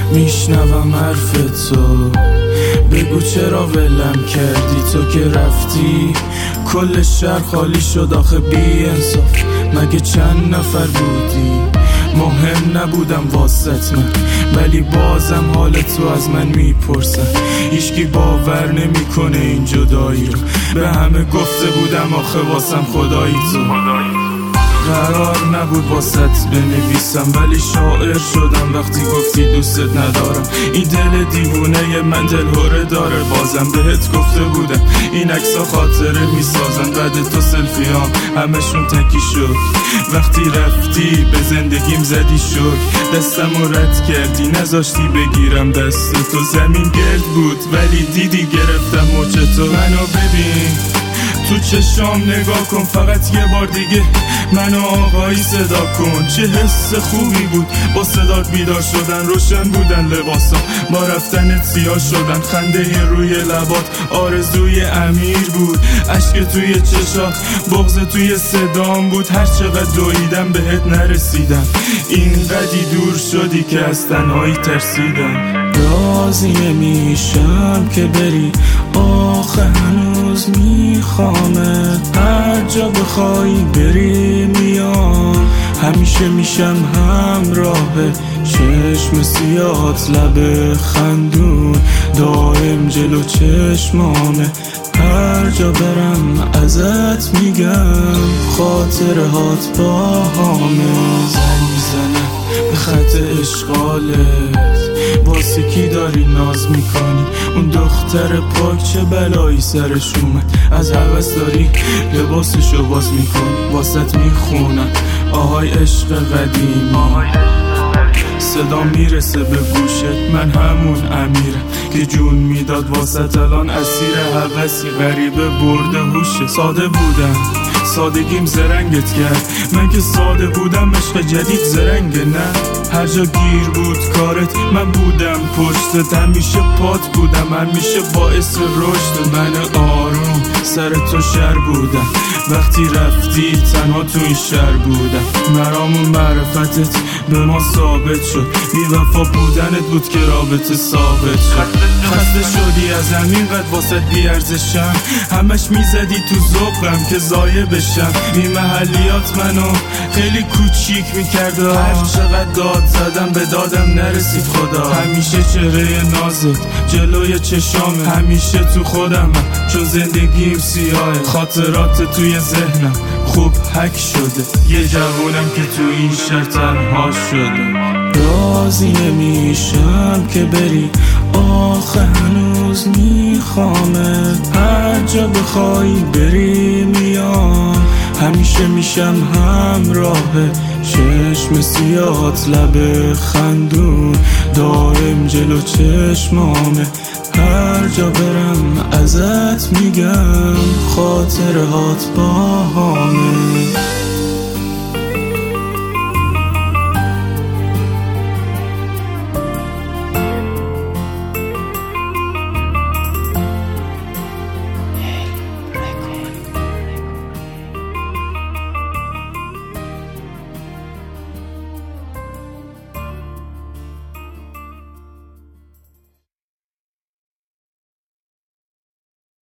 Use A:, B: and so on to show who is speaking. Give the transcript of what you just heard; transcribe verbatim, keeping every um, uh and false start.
A: میشنوم حرف تو، بگو چرا ولم کردی تو که رفتی. کل شهر خالی شد آخه بی انصاف، مگه چند نفر بودی؟ مهم نبودم واسط من، ولی بازم حال تو از من میپرسن. هیچکی باور نمیکنه این جدایی رو، به همه گفته بودم آخه واسم خدایی تو. قرار نبود واسط بنویسم ولی شاعر شدم وقتی گفتی دوستت ندارم. این دل دیوونه من دلهوره داره، بازم بهت گفته بودم این عکس‌ها خاطره میسازن. بعد تو سلفیام همشون تکی شد، وقتی رفتی به زندگیم زدی شد. دستمو رد کردی نذاشتی بگیرم دست تو، زمین گرد بود ولی دیدی گرفتم مچ تو. منو ببین تو چشام نگاه کن فقط یه بار دیگه، منو آقایی صدا کن. چه حس خوبی بود با صدات بیدار شدن، روشن بودن لباسا با رفتنت سیاه شدن. خنده روی لبات آرزوی امیر بود، اشک توی چشات بغض توی صدام بود. هر چقدر دویدم بهت نرسیدم، اینقدی دور شدی که از تنهایی ترسیدم. راضی نمیشم که بری آخه هنوز میخوامت، هر جا بخوای بری میام. همیشه میشم همراه چشم سیات لب خندون، دائم جلو چشمامه هر جا برم ازت میگم. خاطره هات با همه زن میزنم به خط اشغالت، واسه کی داری ناز میکنی؟ اون دختر پاک چه بلایی سرش اومد، از هوس داری لباسشو باز میکنی. واسط میخونم آهای عشق قدیم، صدا میرسه به گوشت. من همون امیرم که جون میداد واسط، الان اسیر هوسی غریبه برده هوشه. ساده بودم سادگیم زرنگت کرد، من که ساده بودم عشق جدید زرنگه. نه هر جا گیر بود کارت من بودم پشتت، همیشه پات بودم همیشه باعث رشد. من آروم سر تو شر بودم، وقتی رفتی تنها تو این شهر بودم. مرام و معرفتت به ما ثابت شد، بی وفا بودنت بود که رابطه ثابت شد. خسته شدی از همینقدر واسه بی ارزشم، همش میزدی تو ذوقم که ضایع بشم. بی محلیات منو خیلی کوچیک میکرد، هر چقدر داد زدم به دادم نرسید خدا. همیشه چهره نازت جلوی چشامه، همیشه تو خودم چون زندگیم سیاهه. خاطرات توی ذهنم خوب حک شده، یه جوونم که تو این شهر تنها شده. راضی نمیشم که بری آخه هنوز میخوامت، هر جا بخوای بری میام. همیشه میشم همراه چشم سیات لب خندون، دائم جلو چشمامه هر جا برم ازت میگم. خاطره هات با همه